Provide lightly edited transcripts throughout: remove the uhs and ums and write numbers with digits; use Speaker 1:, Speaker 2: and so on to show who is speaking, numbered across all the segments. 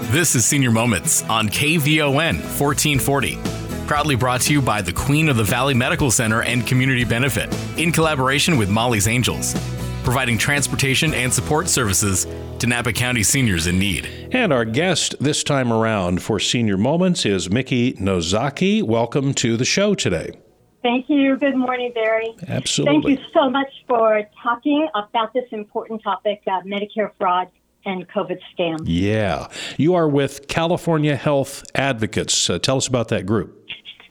Speaker 1: This is Senior Moments on KVON 1440. Proudly brought to you by the Queen of the Valley Medical Center and Community Benefit in collaboration with Molly's Angels, providing transportation and support services to Napa County seniors in need.
Speaker 2: And our guest this time around for Senior Moments is Miki Nozaki. Welcome to the show today.
Speaker 3: Thank you. Good morning, Barry.
Speaker 2: Absolutely.
Speaker 3: Thank you so much for talking about this important topic, Medicare fraud and COVID scam.
Speaker 2: Yeah. You are with California Health Advocates. Tell us about that group.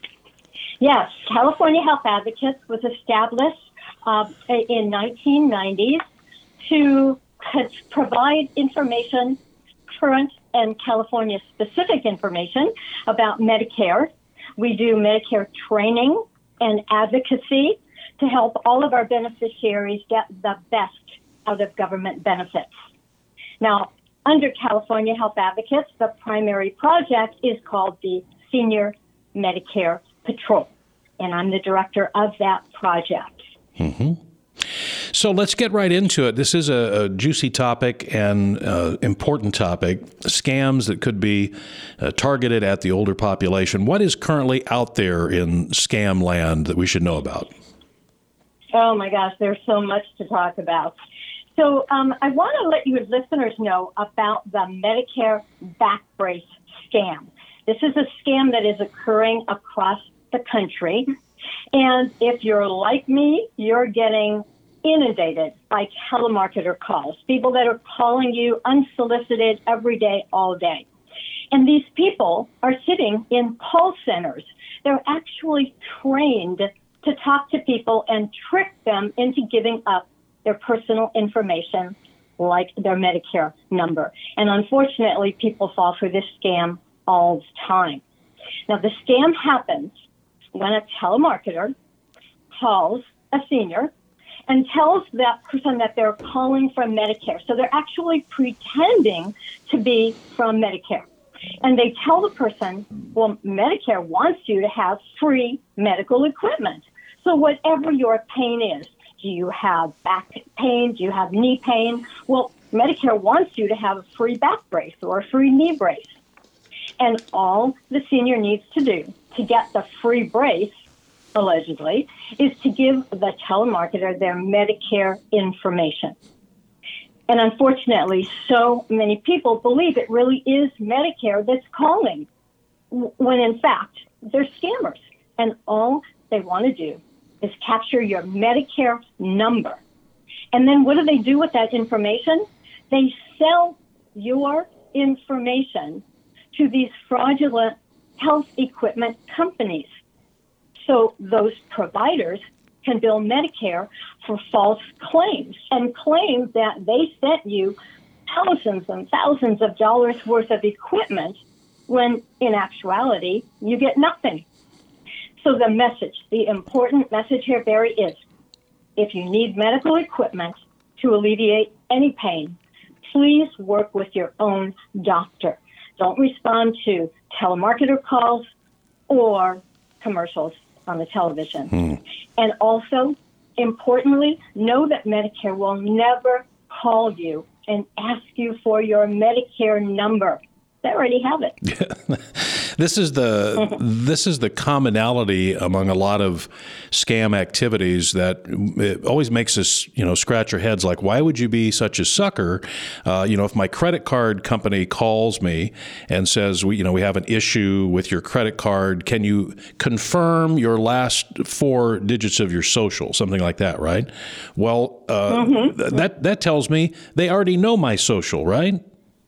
Speaker 3: Yes. California Health Advocates was established in 1990s to provide information, current and California-specific information about Medicare. We do Medicare training and advocacy to help all of our beneficiaries get the best out of government benefits. Now, under California Health Advocates, the primary project is called the Senior Medicare Patrol, and I'm the director of that project.
Speaker 2: Mm-hmm. So let's get right into it. This is a juicy topic and important topic, scams that could be targeted at the older population. What is currently out there in scam land that we should know about?
Speaker 3: Oh, my gosh, there's so much to talk about. So I want to let you listeners know about the Medicare back brace scam. This is a scam that is occurring across the country. And if you're like me, you're getting inundated by telemarketer calls, people that are calling you unsolicited every day, all day. And these people are sitting in call centers. They're actually trained to talk to people and trick them into giving up their personal information, like their Medicare number. And unfortunately, people fall for this scam all the time. Now, the scam happens when a telemarketer calls a senior and tells that person that they're calling from Medicare. So they're actually pretending to be from Medicare. And they tell the person, well, Medicare wants you to have free medical equipment. So whatever your pain is, do you have back pain? Do you have knee pain? Well, Medicare wants you to have a free back brace or a free knee brace. And all the senior needs to do to get the free brace, allegedly, is to give the telemarketer their Medicare information. And unfortunately, so many people believe it really is Medicare that's calling, when in fact, they're scammers. And all they want to do is capture your Medicare number. And then what do they do with that information? They sell your information to these fraudulent health equipment companies. So those providers can bill Medicare for false claims and claim that they sent you thousands and thousands of dollars worth of equipment when in actuality you get nothing. So the message, the important message here, Barry, is if you need medical equipment to alleviate any pain, please work with your own doctor. Don't respond to telemarketer calls or commercials on the television. And also, importantly, know that Medicare will never call you and ask you for your Medicare number. They already have it.
Speaker 2: This is the commonality among a lot of scam activities that it always makes us, scratch our heads like, why would you be such a sucker? If my credit card company calls me and says, we have an issue with your credit card, can you confirm your last four digits of your social, something like that, right? Well, that tells me they already know my social, right?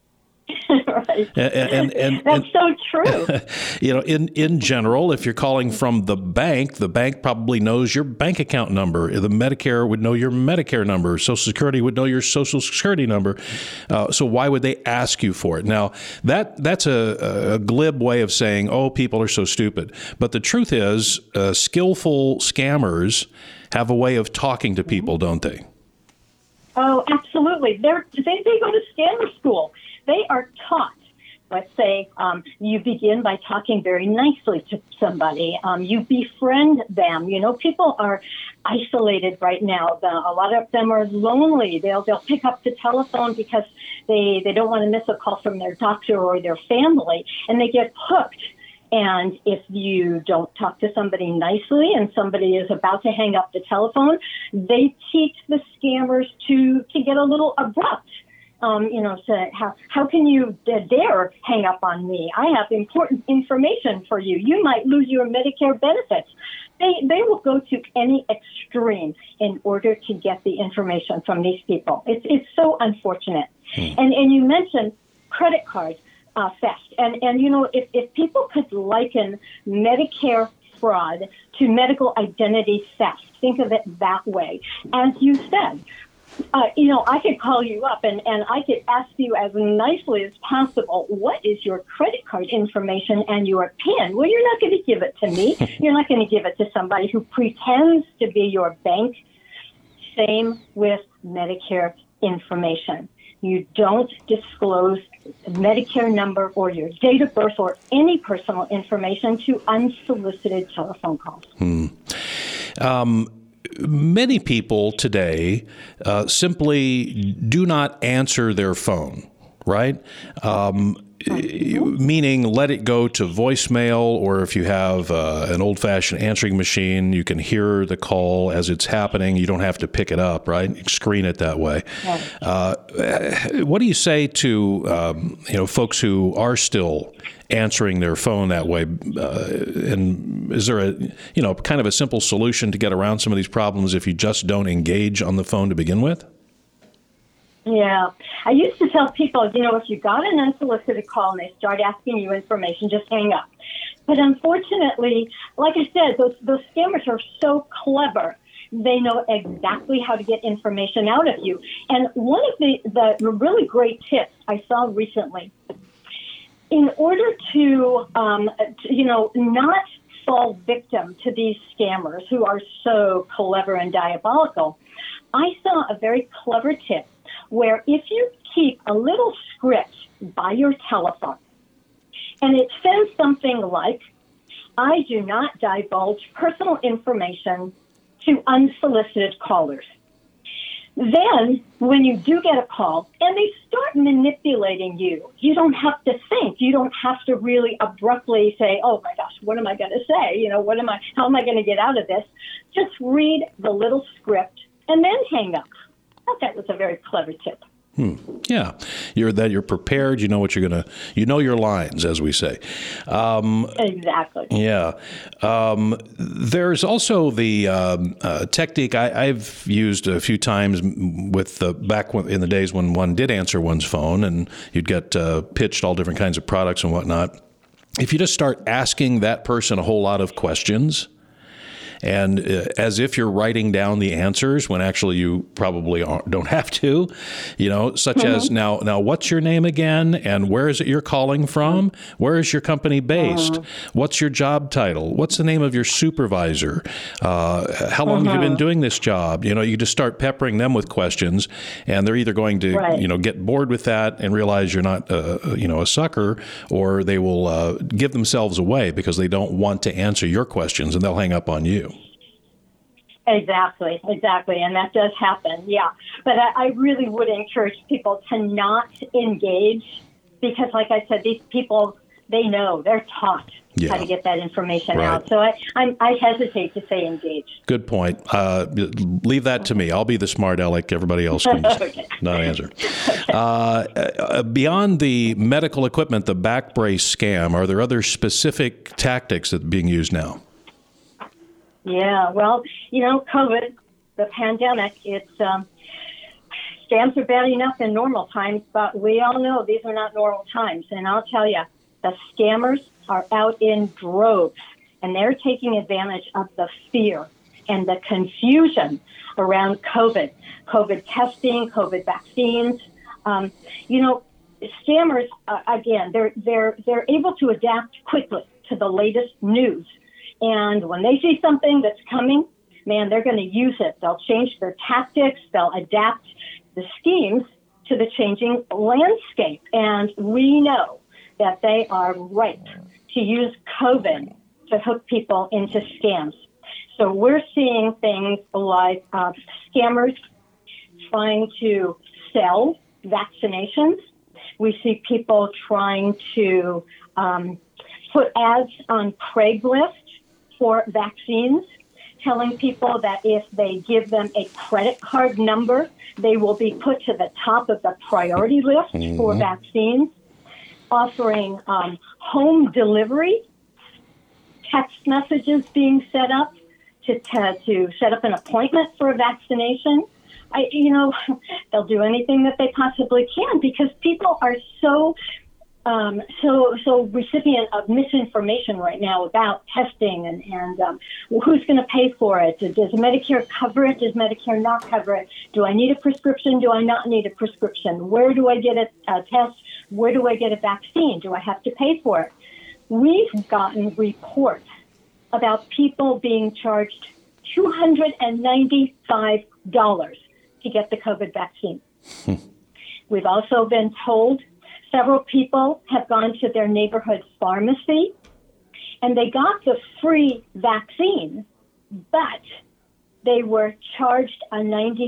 Speaker 3: Right. And that's so true.
Speaker 2: In general, if you're calling from the bank probably knows your bank account number. The Medicare would know your Medicare number. Social Security would know your Social Security number. So why would they ask you for it? Now, that's a glib way of saying, oh, people are so stupid. But the truth is, skillful scammers have a way of talking to people, don't they?
Speaker 3: Oh, absolutely. They go to scammer school. They are taught Let's say you begin by talking very nicely to somebody. You befriend them. You know, people are isolated right now. A lot of them are lonely. They'll pick up the telephone because they don't want to miss a call from their doctor or their family, and they get hooked. And if you don't talk to somebody nicely and somebody is about to hang up the telephone, they teach the scammers to get a little abrupt. Say, how can you dare hang up on me? I have important information for you. You might lose your Medicare benefits. They will go to any extreme in order to get the information from these people. It's so unfortunate. And you mentioned credit cards. Theft. And you know, if people could liken Medicare fraud to medical identity theft, think of it that way. As you said, I could call you up and I could ask you as nicely as possible, what is your credit card information and your PIN? Well, you're not going to give it to me. You're not going to give it to somebody who pretends to be your bank. Same with Medicare information. You don't disclose Medicare number or your date of birth or any personal information to unsolicited telephone calls.
Speaker 2: Many people today simply do not answer their phone, right? Meaning let it go to voicemail, or if you have an old-fashioned answering machine, you can hear the call as it's happening. You don't have to pick it up, right? You screen it that way. What do you say to folks who are still answering their phone that way? And is there a kind of a simple solution to get around some of these problems if you just don't engage on the phone to begin with?
Speaker 3: Yeah. I used to tell people, if you got an unsolicited call and they start asking you information, just hang up. But unfortunately, like I said, those scammers are so clever. They know exactly how to get information out of you. And one of the really great tips I saw recently, in order to not fall victim to these scammers who are so clever and diabolical, I saw a very clever tip where if you keep a little script by your telephone, and it says something like, I do not divulge personal information to unsolicited callers. Then, when you do get a call and they start manipulating you, you don't have to think. You don't have to really abruptly say, oh my gosh, what am I going to say? How am I going to get out of this? Just read the little script and then hang up. I thought that was a very clever tip.
Speaker 2: Yeah, you're prepared. You know what you're your lines, as we say.
Speaker 3: Exactly.
Speaker 2: Yeah. There's also the technique I've used a few times with back in the days when one did answer one's phone and you'd get pitched all different kinds of products and whatnot. If you just start asking that person a whole lot of questions, and as if you're writing down the answers when actually you probably don't have to, such as now, what's your name again? And where is it you're calling from? Where is your company based? What's your job title? What's the name of your supervisor? How long have you been doing this job? You just start peppering them with questions, and they're either going to, get bored with that and realize you're not, a sucker, or they will give themselves away because they don't want to answer your questions, and they'll hang up on you.
Speaker 3: Exactly. And that does happen, yeah. But I really would encourage people to not engage because, like I said, these people, they know, they're taught how to get that information out. So I hesitate to say engage.
Speaker 2: Good point. Leave that to me. I'll be the smart aleck. Everybody else can not answer. Beyond the medical equipment, the back brace scam, are there other specific tactics that are being used now?
Speaker 3: Yeah, well, COVID, the pandemic, scams are bad enough in normal times, but we all know these are not normal times. And I'll tell you, the scammers are out in droves, and they're taking advantage of the fear and the confusion around COVID testing, COVID vaccines. Scammers, again, they're able to adapt quickly to the latest news. And when they see something that's coming, man, they're going to use it. They'll change their tactics. They'll adapt the schemes to the changing landscape. And we know that they are ripe to use COVID to hook people into scams. So we're seeing things like scammers trying to sell vaccinations. We see people trying to put ads on Craigslist for vaccines, telling people that if they give them a credit card number, they will be put to the top of the priority list for vaccines, offering home delivery, text messages being set up to set up an appointment for a vaccination. They'll do anything that they possibly can because people are so recipient of misinformation right now about testing and who's going to pay for it. Does Medicare cover it? Does Medicare not cover it? Do I need a prescription? Do I not need a prescription? Where do I get a test? Where do I get a vaccine? Do I have to pay for it? We've gotten reports about people being charged $295 to get the COVID vaccine. We've also been told several people have gone to their neighborhood pharmacy and they got the free vaccine, but they were charged a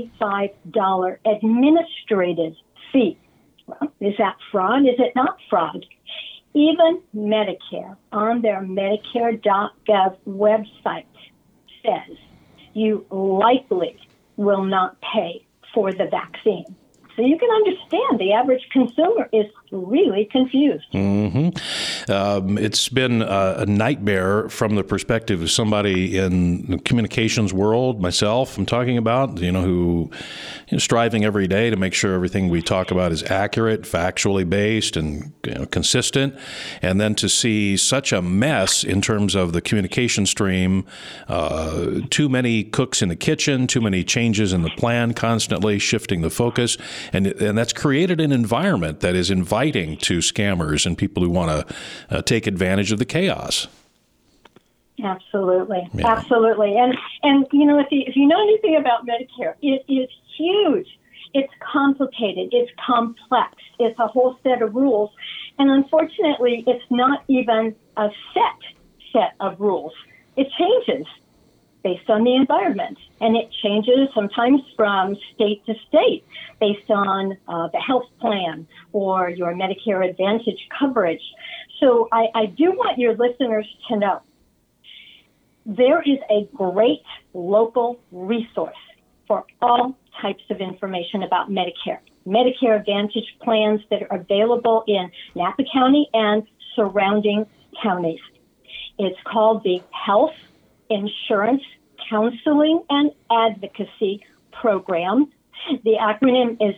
Speaker 3: $95 administrative fee. Well, is that fraud? Is it not fraud? Even Medicare on their Medicare.gov website says you likely will not pay for the vaccine. So you can understand the average consumer is really confused.
Speaker 2: It's been a nightmare from the perspective of somebody in the communications world, myself, I'm talking about, who striving every day to make sure everything we talk about is accurate, factually based, and consistent. And then to see such a mess in terms of the communication stream, too many cooks in the kitchen, too many changes in the plan, constantly shifting the focus. And that's created an environment that is inviting to scammers and people who want to take advantage of the chaos.
Speaker 3: Absolutely. Yeah. Absolutely. And if you know anything about Medicare, it is huge. It's complicated. It's complex. It's a whole set of rules. And unfortunately, it's not even a set of rules. It changes based on the environment. And it changes sometimes from state to state based on the health plan or your Medicare Advantage coverage. So I do want your listeners to know there is a great local resource for all types of information about Medicare. Medicare Advantage plans that are available in Napa County and surrounding counties. It's called the Health Insurance Counseling and Advocacy Program. The acronym is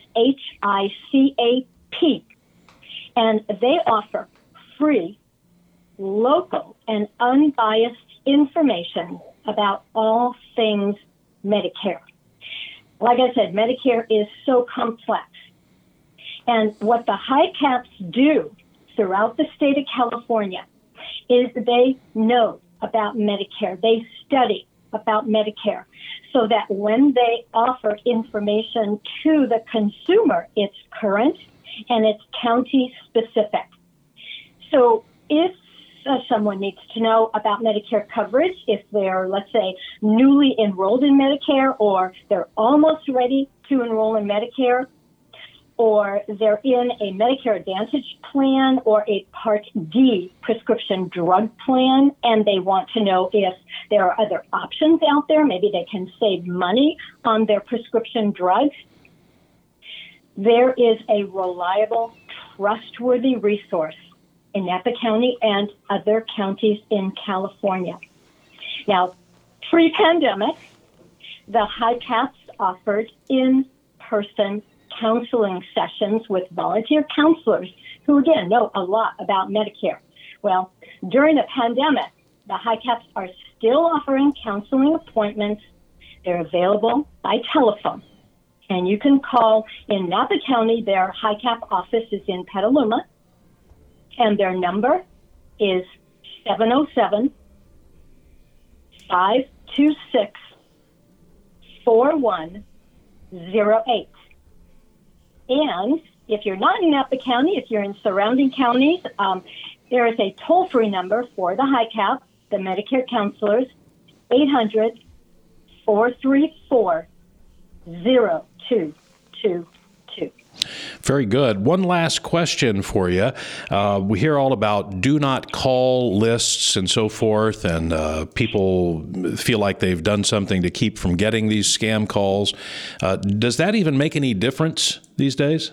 Speaker 3: HICAP, and they offer free, local, and unbiased information about all things Medicare. Like I said, Medicare is so complex. And what the HICAPs do throughout the state of California is they know about Medicare. They study about Medicare so that when they offer information to the consumer, it's current and it's county specific. So if someone needs to know about Medicare coverage, if they're, let's say, newly enrolled in Medicare, or they're almost ready to enroll in Medicare, or they're in a Medicare Advantage plan or a Part D prescription drug plan, and they want to know if there are other options out there, maybe they can save money on their prescription drugs, there is a reliable, trustworthy resource in Napa County and other counties in California. Now, pre-pandemic, the HICAPs offered in-person counseling sessions with volunteer counselors who, again, know a lot about Medicare. Well, during the pandemic, the HICAPs are still offering counseling appointments. They're available by telephone. And you can call in Napa County. Their HICAP office is in Petaluma. And their number is 707-526-4108. And if you're not in Napa County, if you're in surrounding counties, there is a toll-free number for the HICAP, the Medicare counselors, 800-434-0222.
Speaker 2: Very good. One last question for you. We hear all about do not call lists and so forth, and people feel like they've done something to keep from getting these scam calls. Does that even make any difference these days?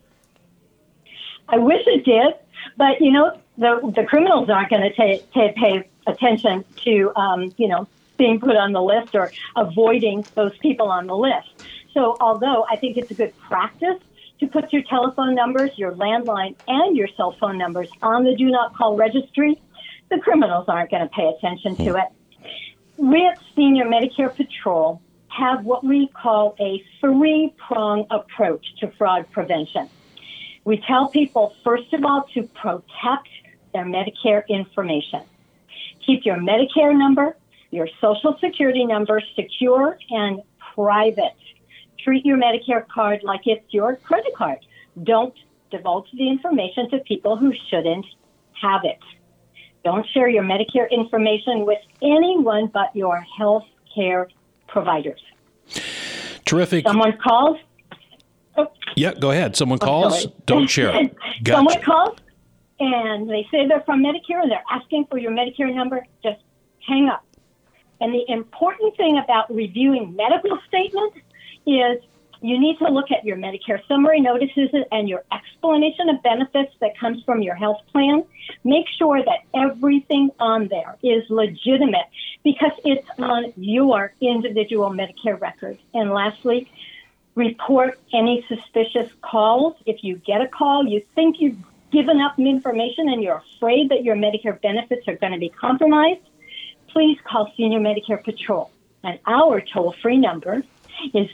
Speaker 3: I wish it did, but, the criminals aren't going to pay attention to, being put on the list or avoiding those people on the list. So although I think it's a good practice to put your telephone numbers, your landline, and your cell phone numbers on the Do Not Call registry, the criminals aren't going to pay attention to it. We at Senior Medicare Patrol have what we call a three-prong approach to fraud prevention. We tell people, first of all, to protect their Medicare information. Keep your Medicare number, your Social Security number secure and private. Treat your Medicare card like it's your credit card. Don't divulge the information to people who shouldn't have it. Don't share your Medicare information with anyone but your health care providers.
Speaker 2: Terrific.
Speaker 3: Someone calls.
Speaker 2: Yeah, go ahead. Someone calls. Don't share it. Gotcha.
Speaker 3: Someone calls and they say they're from Medicare and they're asking for your Medicare number. Just hang up. And the important thing about reviewing medical statements is you need to look at your Medicare summary notices and your explanation of benefits that comes from your health plan. Make sure that everything on there is legitimate because it's on your individual Medicare record. And lastly, report any suspicious calls. If you get a call, you think you've given up information and you're afraid that your Medicare benefits are going to be compromised, please call Senior Medicare Patrol. And our toll-free number is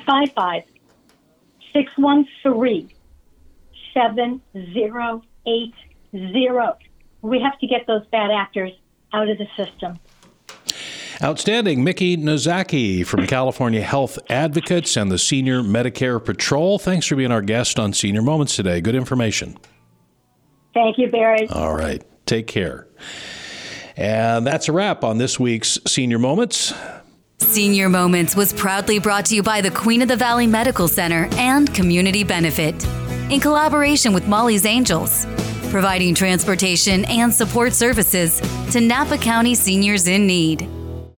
Speaker 3: 855-613-7080. We have to get those bad actors out of the system.
Speaker 2: Outstanding. Mickey Nozaki from California Health Advocates and the Senior Medicare Patrol. Thanks for being our guest on Senior Moments today. Good information.
Speaker 3: Thank you, Barry.
Speaker 2: All right. Take care. And that's a wrap on this week's Senior Moments.
Speaker 4: Senior Moments was proudly brought to you by the Queen of the Valley Medical Center and Community Benefit, in collaboration with Molly's Angels, providing transportation and support services to Napa County seniors in need.